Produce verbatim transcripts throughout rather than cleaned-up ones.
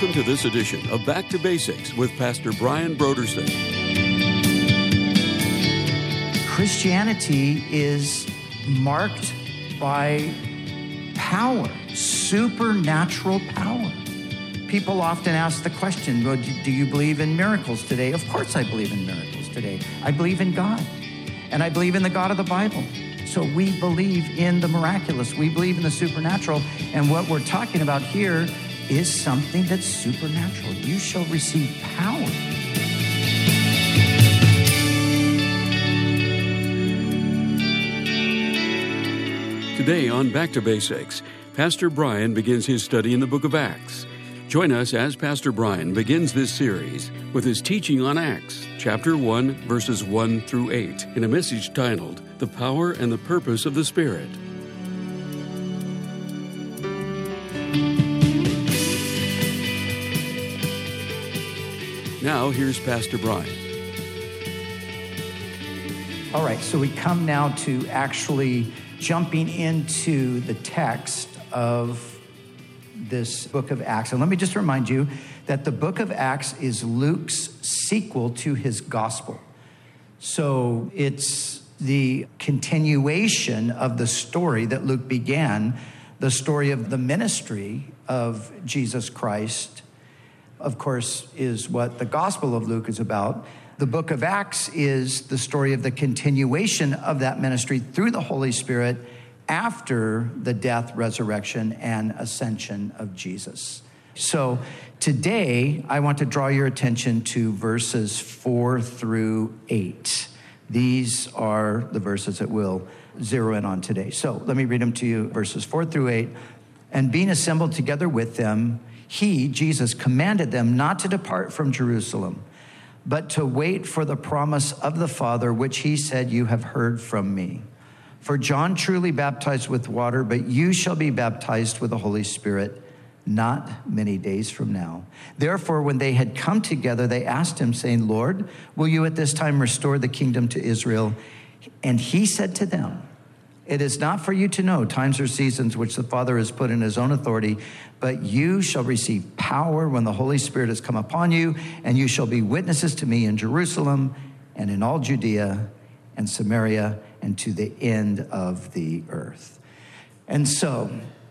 Welcome to this edition of Back to Basics with Pastor Brian Brodersen. Christianity is marked by power, supernatural power. People often ask the question, well, do you believe in miracles today? Of course I believe in miracles today. I believe in God, and I believe in the God of the Bible. So we believe in the miraculous. We believe in the supernatural. And what we're talking about here is something that's supernatural. You shall receive power. Today on Back to Basics, Pastor Brian begins his study in the book of Acts. Join us as Pastor Brian begins this series with his teaching on Acts, chapter one, verses one through eight, in a message titled, The Power and the Purpose of the Spirit. Now, here's Pastor Brian. All right, so we come now to actually jumping into the text of this book of Acts. And let me just remind you that the book of Acts is Luke's sequel to his gospel. So it's the continuation of the story that Luke began, the story of the ministry of Jesus Christ, of course, is what the Gospel of Luke is about. The book of Acts is the story of the continuation of that ministry through the Holy Spirit after the death, resurrection, and ascension of Jesus. So today, I want to draw your attention to verses four through eight. These are the verses that we'll zero in on today. So let me read them to you, verses four through eight. And being assembled together with them, he, Jesus, commanded them not to depart from Jerusalem, but to wait for the promise of the Father, which he said, you have heard from me. For John truly baptized with water, but you shall be baptized with the Holy Spirit not many days from now. Therefore, when they had come together, they asked him, saying, Lord, will you at this time restore the kingdom to Israel? And he said to them, it is not for you to know times or seasons which the Father has put in his own authority, but you shall receive power when the Holy Spirit has come upon you, and you shall be witnesses to me in Jerusalem and in all Judea and Samaria and to the end of the earth. And so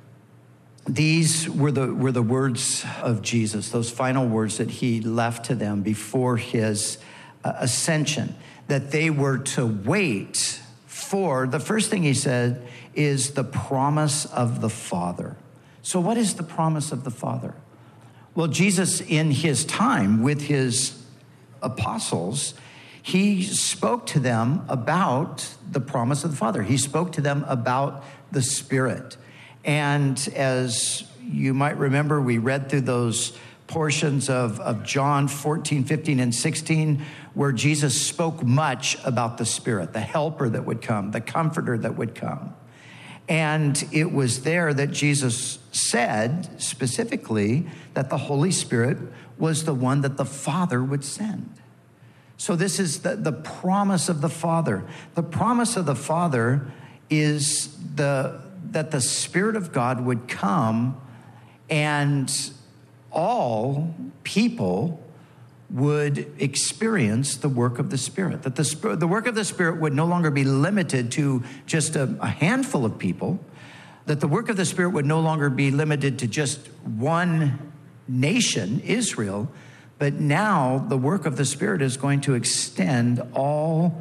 these were the were the words of Jesus, those final words that he left to them before his uh, ascension, that they were to wait for. The first thing he said is the promise of the Father. So what is the promise of the Father? Well, Jesus, in his time with his apostles, he spoke to them about the promise of the Father. He spoke to them about the Spirit. And as you might remember, we read through those portions of, of John fourteen, fifteen, and sixteen, where Jesus spoke much about the Spirit, the helper that would come, the comforter that would come. And it was there that Jesus said specifically that the Holy Spirit was the one that the Father would send. So this is the, the promise of the Father. The promise of the Father is the that the Spirit of God would come and all people would experience the work of the Spirit. That the, Spirit, the work of the Spirit would no longer be limited to just a, a handful of people. That the work of the Spirit would no longer be limited to just one nation, Israel. But now the work of the Spirit is going to extend all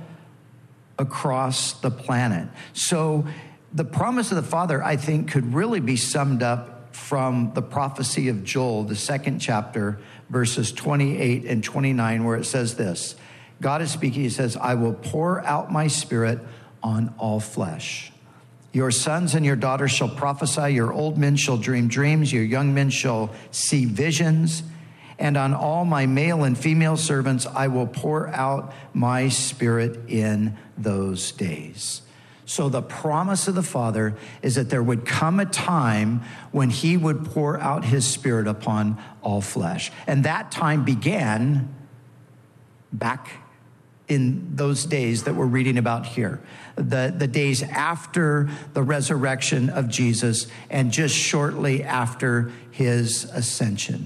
across the planet. So the promise of the Father, I think, could really be summed up from the prophecy of Joel, the second chapter, verses twenty-eight and twenty-nine, where it says this. God is speaking, he says, I will pour out my Spirit on all flesh. Your sons and your daughters shall prophesy, your old men shall dream dreams, your young men shall see visions. And on all my male and female servants, I will pour out my Spirit in those days. So the promise of the Father is that there would come a time when he would pour out his Spirit upon all flesh. And that time began back in those days that we're reading about here. The, the days after the resurrection of Jesus and just shortly after his ascension.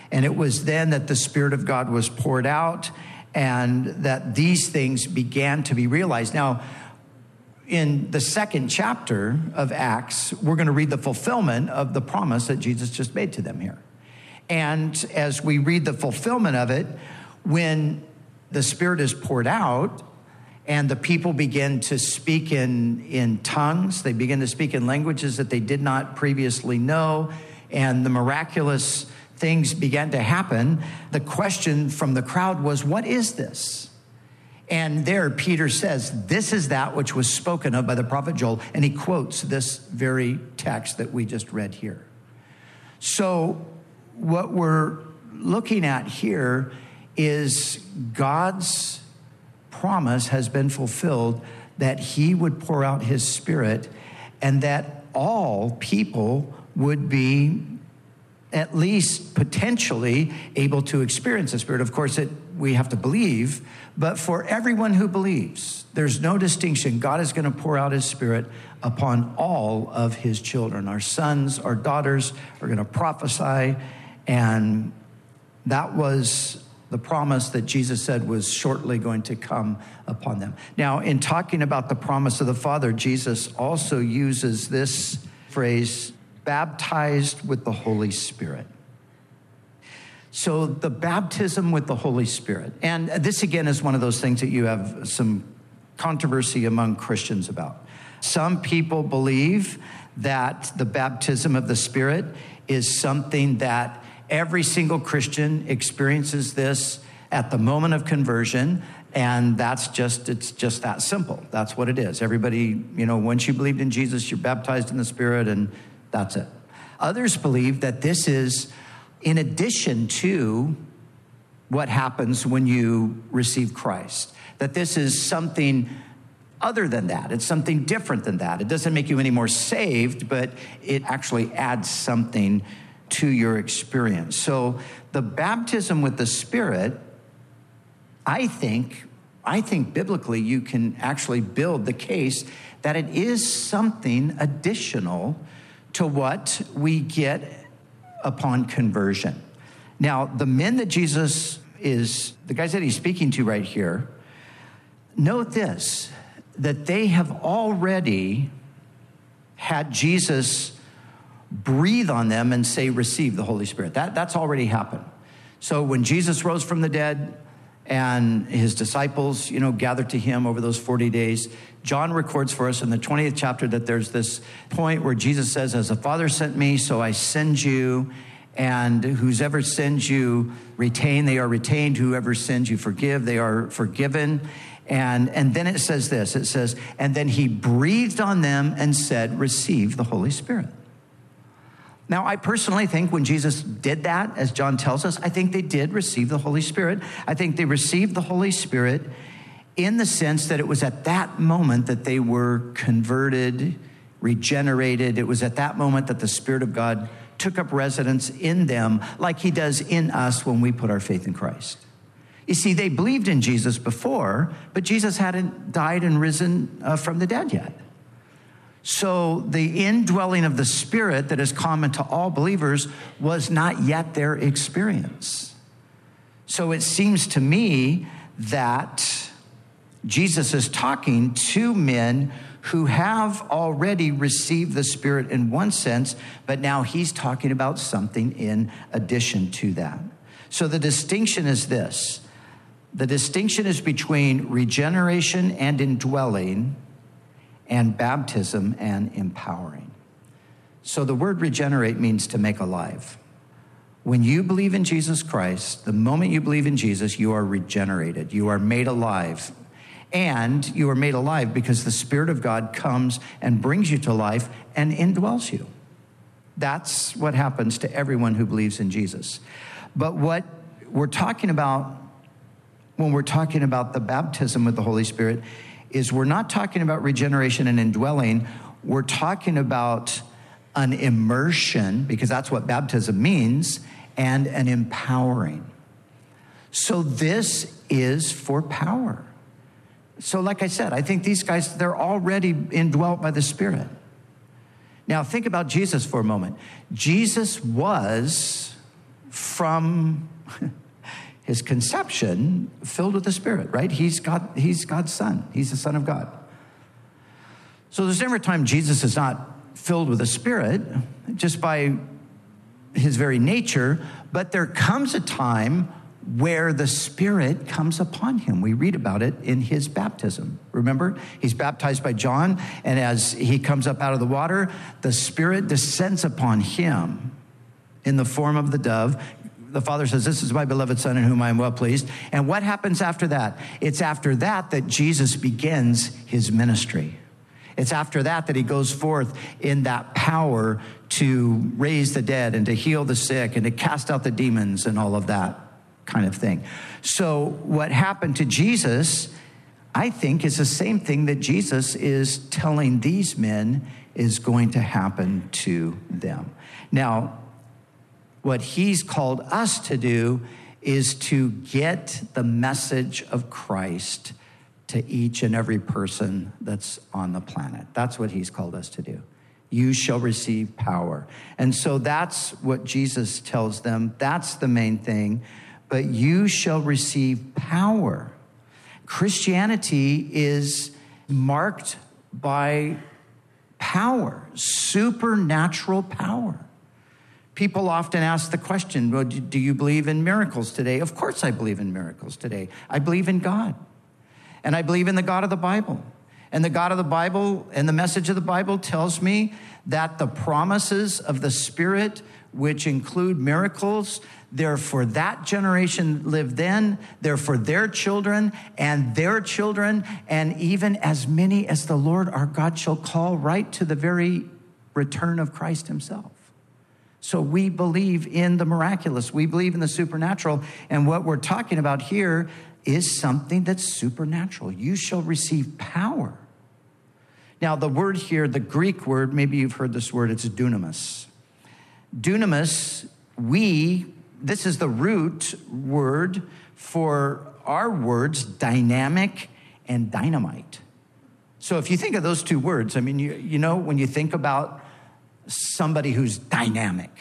And it was then that the Spirit of God was poured out and that these things began to be realized. Now, in the second chapter of Acts, we're going to read the fulfillment of the promise that Jesus just made to them here. And as we read the fulfillment of it, when the Spirit is poured out and the people begin to speak in, in tongues, they begin to speak in languages that they did not previously know, and the miraculous things began to happen, the question from the crowd was, what is this? And there Peter says, this is that which was spoken of by the prophet Joel. And he quotes this very text that we just read here. So what we're looking at here is God's promise has been fulfilled that he would pour out his Spirit and that all people would be at least potentially able to experience the Spirit. Of course, it, we have to believe, but for everyone who believes, there's no distinction. God is going to pour out his Spirit upon all of his children. Our sons, our daughters are going to prophesy, and that was the promise that Jesus said was shortly going to come upon them. Now, in talking about the promise of the Father, Jesus also uses this phrase, baptized with the Holy Spirit. So the baptism with the Holy Spirit. And this, again, is one of those things that you have some controversy among Christians about. Some people believe that the baptism of the Spirit is something that every single Christian experiences this at the moment of conversion, and that's just, it's just that simple. That's what it is. Everybody, you know, once you believed in Jesus, you're baptized in the Spirit, and that's it. Others believe that this is in addition to what happens when you receive Christ, that this is something other than that. It's something different than that. It doesn't make you any more saved, but it actually adds something to your experience. So the baptism with the Spirit, I think, I think biblically you can actually build the case that it is something additional to what we get upon conversion. Now, the men that Jesus is, the guys that he's speaking to right here, note this, that they have already had Jesus breathe on them and say, receive the Holy Spirit. That, that's already happened. So when Jesus rose from the dead and his disciples, you know, gathered to him over those forty days, John records for us in the twentieth chapter that there's this point where Jesus says, as the Father sent me, so I send you. And whoever sends you retain, they are retained. Whoever sends you forgive, they are forgiven. And, and then it says this, it says, and then he breathed on them and said, receive the Holy Spirit. Now, I personally think when Jesus did that, as John tells us, I think they did receive the Holy Spirit. I think they received the Holy Spirit in the sense that it was at that moment that they were converted, regenerated. It was at that moment that the Spirit of God took up residence in them like he does in us when we put our faith in Christ. You see, they believed in Jesus before, but Jesus hadn't died and risen uh, from the dead yet. So the indwelling of the Spirit that is common to all believers was not yet their experience. So it seems to me that Jesus is talking to men who have already received the Spirit in one sense, but now he's talking about something in addition to that. So the distinction is this. The distinction is between regeneration and indwelling and baptism and empowering. So the word regenerate means to make alive. When you believe in Jesus Christ, the moment you believe in Jesus, you are regenerated. You are made alive. And you are made alive because the Spirit of God comes and brings you to life and indwells you. That's what happens to everyone who believes in Jesus. But what we're talking about when we're talking about the baptism with the Holy Spirit is we're not talking about regeneration and indwelling. We're talking about an immersion, because that's what baptism means, and an empowering. So this is for power. So like I said, I think these guys, they're already indwelt by the Spirit. Now think about Jesus for a moment. Jesus was from his conception filled with the Spirit, right? He's God, he's God's son. He's the Son of God. So there's never a time Jesus is not filled with the Spirit just by his very nature, but there comes a time where the Spirit comes upon him. We read about it in his baptism. Remember, he's baptized by John, and as he comes up out of the water, the Spirit descends upon him in the form of the dove. The Father says, "This is my beloved Son in whom I am well pleased." And what happens after that? It's after that that Jesus begins his ministry. It's after that that he goes forth in that power to raise the dead and to heal the sick and to cast out the demons and all of that kind of thing. So what happened to Jesus, I think, is the same thing that Jesus is telling these men is going to happen to them. Now, what he's called us to do is to get the message of Christ to each and every person that's on the planet. That's what he's called us to do. You shall receive power. And so that's what Jesus tells them. That's the main thing. But you shall receive power. Christianity is marked by power, supernatural power. People often ask the question, well, do you believe in miracles today? Of course I believe in miracles today. I believe in God. And I believe in the God of the Bible. And the God of the Bible and the message of the Bible tells me that the promises of the Spirit, which include miracles, they're for that generation lived then, they're for their children and their children, and even as many as the Lord our God shall call, right to the very return of Christ himself. So we believe in the miraculous. We believe in the supernatural. And what we're talking about here is something that's supernatural. You shall receive power. Now, the word here, the Greek word, maybe you've heard this word, it's dunamis. Dunamis, we, this is the root word for our words, dynamic and dynamite. So if you think of those two words, I mean, you, you know, when you think about somebody who's dynamic,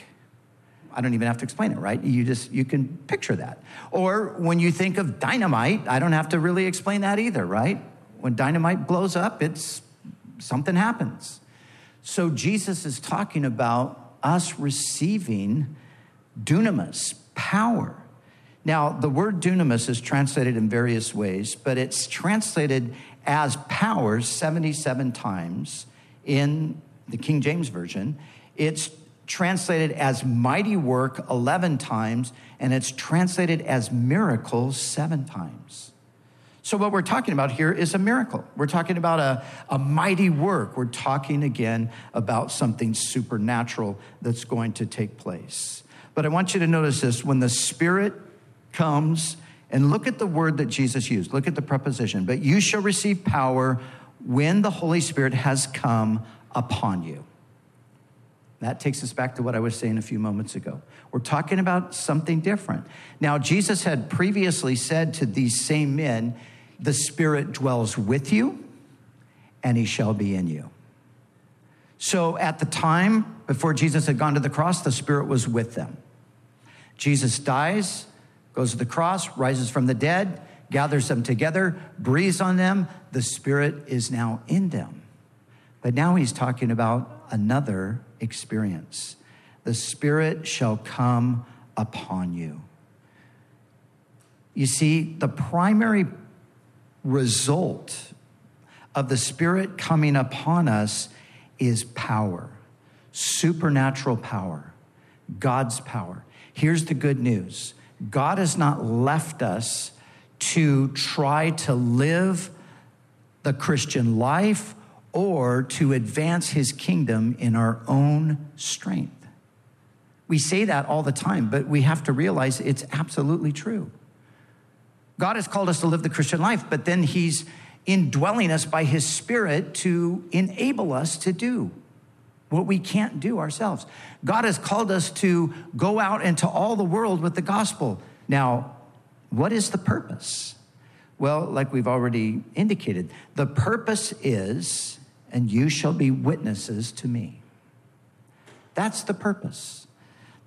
I don't even have to explain it, right? You just, you can picture that. Or when you think of dynamite, I don't have to really explain that either, right? When dynamite blows up, it's something happens. So Jesus is talking about us receiving dunamis, power. Now, the word dunamis is translated in various ways, but it's translated as power seventy-seven times in the King James Version. It's translated as mighty work eleven times, and it's translated as miracles seven times. So what we're talking about here is a miracle. We're talking about a, a mighty work. We're talking again about something supernatural that's going to take place. But I want you to notice this. When the Spirit comes, and look at the word that Jesus used. Look at the preposition. But you shall receive power when the Holy Spirit has come upon you. That takes us back to what I was saying a few moments ago. We're talking about something different. Now, Jesus had previously said to these same men, the Spirit dwells with you, and he shall be in you. So at the time, before Jesus had gone to the cross, the Spirit was with them. Jesus dies, goes to the cross, rises from the dead, gathers them together, breathes on them. The Spirit is now in them. But now he's talking about another experience. The Spirit shall come upon you. You see, the primary result of the Spirit coming upon us is power, supernatural power, God's power. Here's the good news. God has not left us to try to live the Christian life or to advance his kingdom in our own strength. We say that all the time, but we have to realize it's absolutely true. God has called us to live the Christian life, but then he's indwelling us by his Spirit to enable us to do what we can't do ourselves. God has called us to go out into all the world with the gospel. Now, what is the purpose? Well, like we've already indicated, the purpose is, and you shall be witnesses to me. That's the purpose.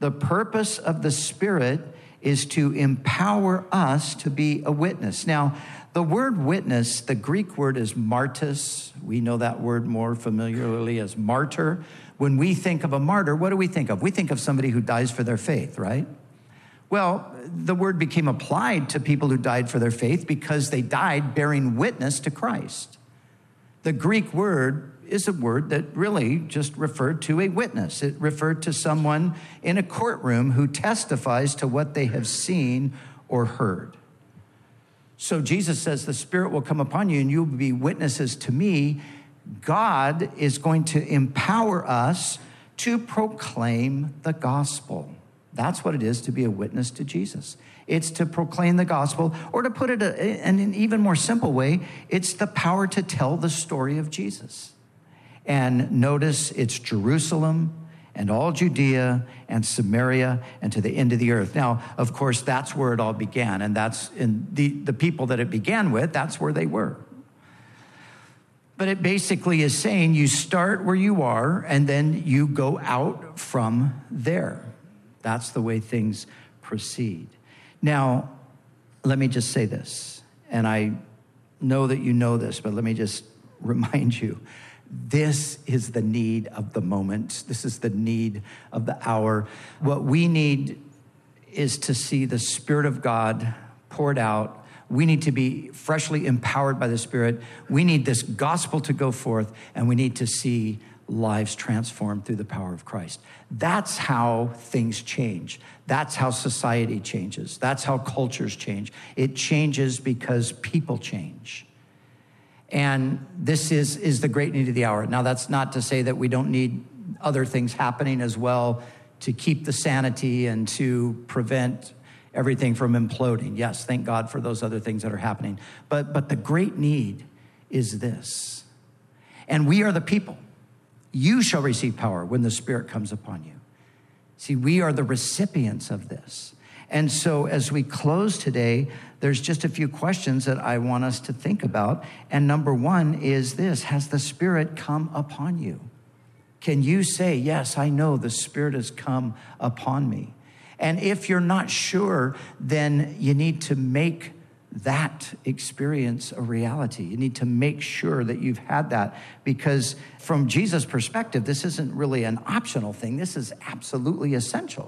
The purpose of the Spirit is to empower us to be a witness. Now, the word witness, the Greek word is martys. We know that word more familiarly as martyr. When we think of a martyr, what do we think of? We think of somebody who dies for their faith, right? Well, the word became applied to people who died for their faith because they died bearing witness to Christ. The Greek word is a word that really just referred to a witness. It referred to someone in a courtroom who testifies to what they have seen or heard. So Jesus says, the Spirit will come upon you and you will be witnesses to me. God is going to empower us to proclaim the gospel. That's what it is to be a witness to Jesus. It's to proclaim the gospel, or to put it in an even more simple way, it's the power to tell the story of Jesus. And notice it's Jerusalem and all Judea and Samaria and to the end of the earth. Now, of course, that's where it all began. And that's in the, the people that it began with, that's where they were. But it basically is saying you start where you are and then you go out from there. That's the way things proceed. Now, let me just say this, and I know that you know this, but let me just remind you. This is the need of the moment. This is the need of the hour. What we need is to see the Spirit of God poured out. We need to be freshly empowered by the Spirit. We need this gospel to go forth, and we need to see lives transformed through the power of Christ. That's how things change. That's how society changes. That's how cultures change. It changes because people change. And this is, is the great need of the hour. Now, that's not to say that we don't need other things happening as well to keep the sanity and to prevent everything from imploding. Yes, thank God for those other things that are happening. But, but the great need is this. And we are the people. You shall receive power when the Spirit comes upon you. See, we are the recipients of this. And so as we close today, there's just a few questions that I want us to think about. And number one is this: has the Spirit come upon you? Can you say, yes, I know the Spirit has come upon me? And if you're not sure, then you need to make that experience a reality. You need to make sure that you've had that, because from Jesus' perspective, this isn't really an optional thing. This is absolutely essential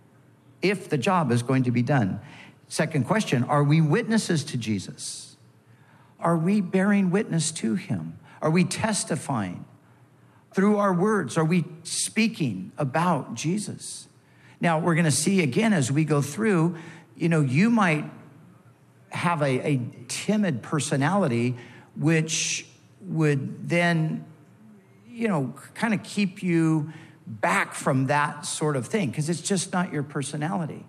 if the job is going to be done. Second question, are we witnesses to Jesus? Are we bearing witness to him? Are we testifying through our words? Are we speaking about Jesus? Now, we're going to see again as we go through, you know, you might have a, a timid personality, which would then, you know, kind of keep you back from that sort of thing, because it's just not your personality.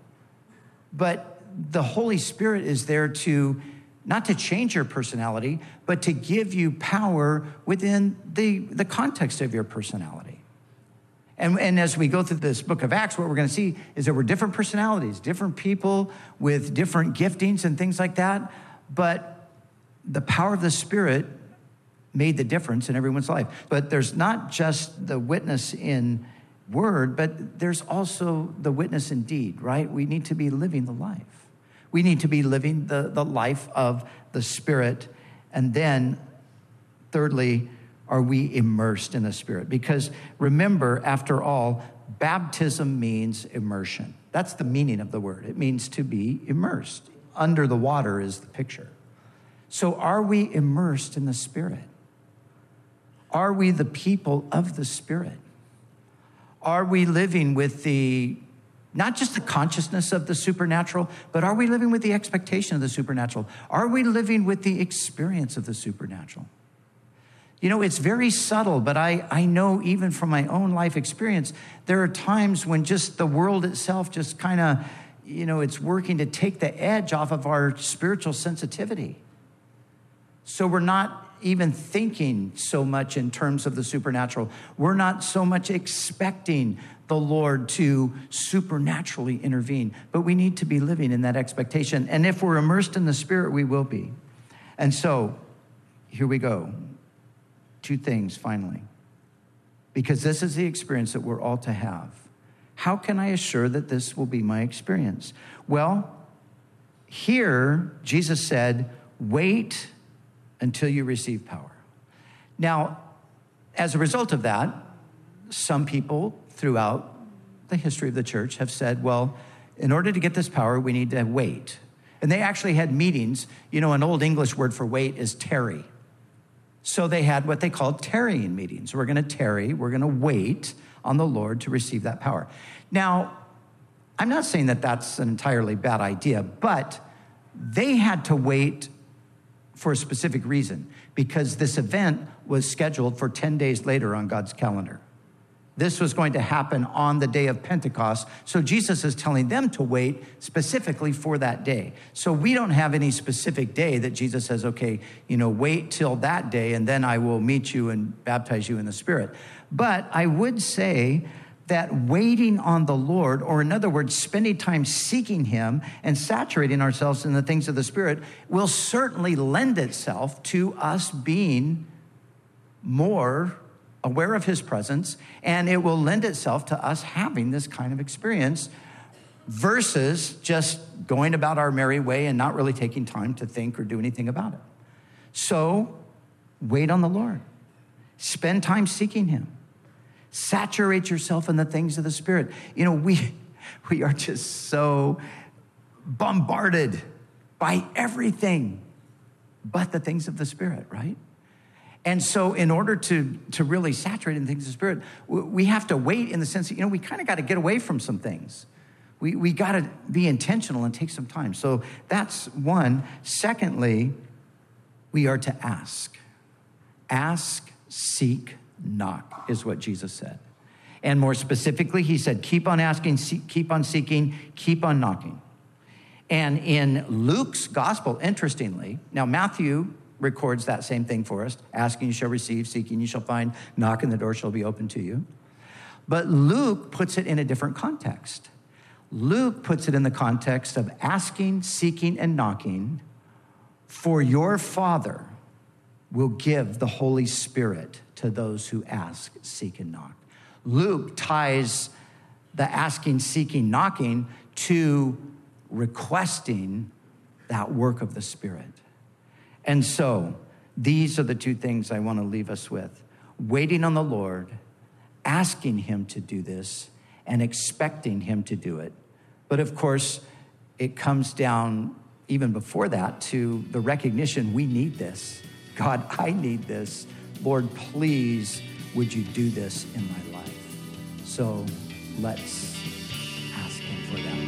But the Holy Spirit is there to, not to change your personality, but to give you power within the, the context of your personality. And, and as we go through this book of Acts, what we're going to see is there were different personalities, different people with different giftings and things like that. But the power of the Spirit made the difference in everyone's life. But there's not just the witness in word, but there's also the witness in deed, right? We need to be living the life. We need to be living the, the life of the Spirit. And then, thirdly, are we immersed in the Spirit? Because remember, after all, baptism means immersion. That's the meaning of the word. It means to be immersed. Under the water is the picture. So are we immersed in the Spirit? Are we the people of the Spirit? Are we living with the, not just the consciousness of the supernatural, but are we living with the expectation of the supernatural? Are we living with the experience of the supernatural? You know, it's very subtle, but I, I know even from my own life experience, there are times when just the world itself just kind of, you know, it's working to take the edge off of our spiritual sensitivity. So we're not even thinking so much in terms of the supernatural. We're not so much expecting the Lord to supernaturally intervene, but we need to be living in that expectation. And if we're immersed in the Spirit, we will be. And so here we go. Two things finally, because this is the experience that we're all to have. How can I assure that this will be my experience? Well, here, Jesus said, wait until you receive power. Now, as a result of that, some people throughout the history of the church have said, well, in order to get this power, we need to wait. And they actually had meetings. You know, an old English word for wait is tarry. So they had what they called tarrying meetings. We're going to tarry, we're going to wait on the Lord to receive that power. Now, I'm not saying that that's an entirely bad idea, but they had to wait for a specific reason, because this event was scheduled for ten days later on God's calendar. This was going to happen on the day of Pentecost. So Jesus is telling them to wait specifically for that day. So we don't have any specific day that Jesus says, okay, you know, wait till that day and then I will meet you and baptize you in the Spirit. But I would say that waiting on the Lord, or in other words, spending time seeking him and saturating ourselves in the things of the Spirit, will certainly lend itself to us being more aware of his presence, and it will lend itself to us having this kind of experience versus just going about our merry way and not really taking time to think or do anything about it. So wait on the Lord. Spend time seeking him. Saturate yourself in the things of the Spirit. You know, we, we are just so bombarded by everything but the things of the Spirit, right? And so in order to, to really saturate in things of the Spirit, we have to wait in the sense that, you know, we kind of got to get away from some things. We, we got to be intentional and take some time. So that's one. Secondly, we are to ask. Ask, seek, knock is what Jesus said. And more specifically, he said, keep on asking, seek, keep on seeking, keep on knocking. And in Luke's gospel, interestingly, now Matthew records that same thing for us. Asking you shall receive, seeking you shall find, knocking the door shall be open to you. But Luke puts it in a different context. Luke puts it in the context of asking, seeking, and knocking, for your Father will give the Holy Spirit to those who ask, seek, and knock. Luke ties the asking, seeking, knocking to requesting that work of the Spirit. And so these are the two things I want to leave us with. Waiting on the Lord, asking him to do this, and expecting him to do it. But of course, it comes down even before that to the recognition we need this. God, I need this. Lord, please, would you do this in my life? So let's ask him for that.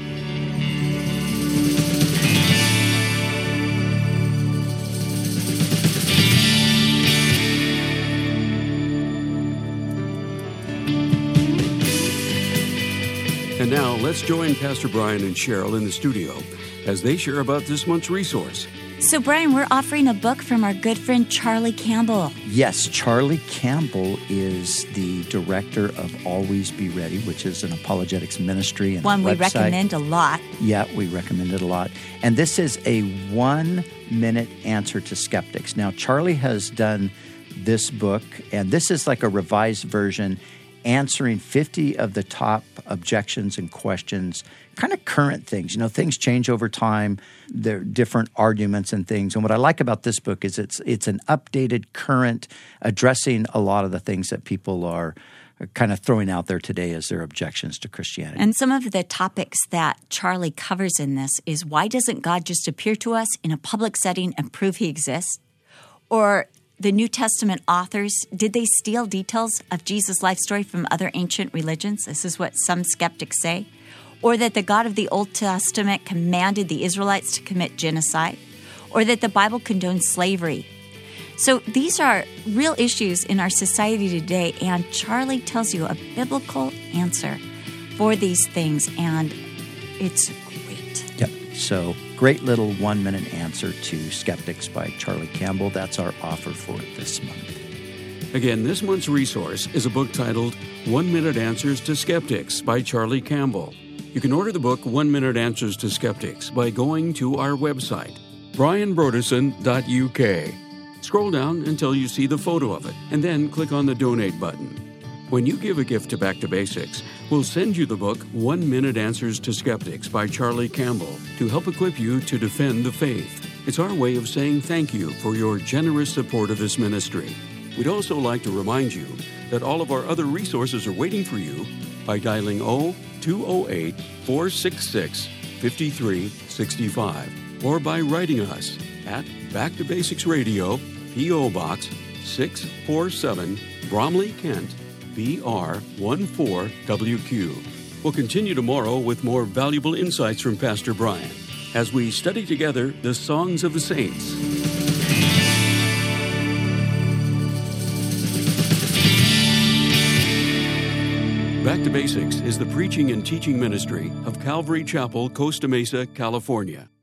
And now, let's join Pastor Brian and Cheryl in the studio as they share about this month's resource. So, Brian, we're offering a book from our good friend Charlie Campbell. Yes, Charlie Campbell is the director of Always Be Ready, which is an apologetics ministry and One we website. recommend a lot. Yeah, we recommend it a lot. And this is a one-minute answer to skeptics. Now, Charlie has done this book, and this is like a revised version, answering fifty of the top objections and questions, kind of current things. You know, things change over time. There are different arguments and things. And what I like about this book is it's it's an updated, current, addressing a lot of the things that people are kind of throwing out there today as their objections to Christianity. And some of the topics that Charlie covers in this is, why doesn't God just appear to us in a public setting and prove he exists? Or the New Testament authors, did they steal details of Jesus' life story from other ancient religions? This is what some skeptics say. Or that the God of the Old Testament commanded the Israelites to commit genocide. Or that the Bible condones slavery. So these are real issues in our society today, and Charlie tells you a biblical answer for these things, and it's great. Yep. So, great little one-minute answer to skeptics by Charlie Campbell. That's our offer for this month. Again, this month's resource is a book titled One Minute Answers to Skeptics by Charlie Campbell. You can order the book One Minute Answers to Skeptics by going to our website, brian brodersen dot u k. Scroll down until you see the photo of it, and then click on the donate button. When you give a gift to Back to Basics, we'll send you the book One Minute Answers to Skeptics by Charlie Campbell to help equip you to defend the faith. It's our way of saying thank you for your generous support of this ministry. We'd also like to remind you that all of our other resources are waiting for you by dialing zero two zero eight, four six six, five three six five or by writing us at Back to Basics Radio, P O. Box six forty-seven, Bromley, Kent, B R one four W Q. We'll continue tomorrow with more valuable insights from Pastor Brian as we study together the Songs of the Saints. Back to Basics is the preaching and teaching ministry of Calvary Chapel, Costa Mesa, California.